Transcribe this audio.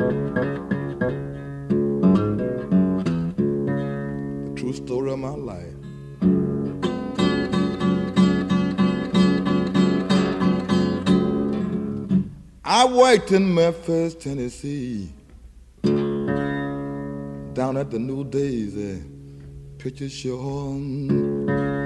The true story of my life. I worked in Memphis, Tennessee, down at the New Daisy Picture Show.